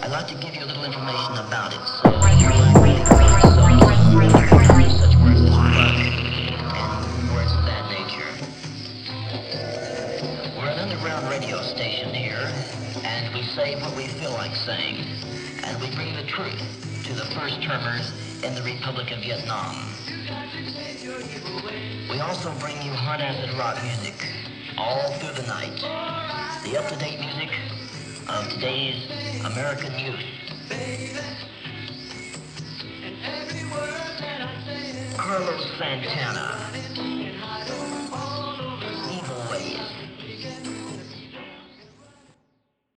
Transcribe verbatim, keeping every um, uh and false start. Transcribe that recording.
I'd like to give you a little information about it. So, really so, such words as bug and words of that nature. We're an underground radio station here, and we say what we feel like saying, and we bring the truth to the first termers in the Republic of Vietnam. We also bring you hard acid rock music all through the night. The up-to-date music of today's American youth. Carlos Santana.